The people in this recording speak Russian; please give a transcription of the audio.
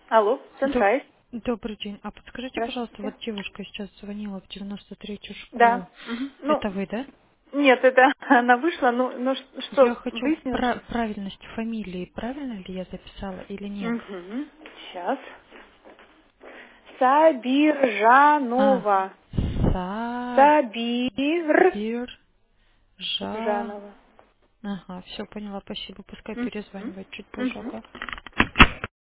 Алло, Доб- Сенсай. Добрый день. А подскажите, пожалуйста, Здравствуйте. вот девушка сейчас звонила в 93-ю Да. школу. Мгм. Ну, Это вы, да? нет, это она вышла, ну Я что, хочу выяснилось? правильность фамилии. Правильно ли я записала или нет? Угу. Сейчас. А, Сабиржанова. Сабиржанова. Сабиржа. Ага, все поняла, спасибо. Пускай Мгм. перезванивает чуть позже. Мгм. Ага.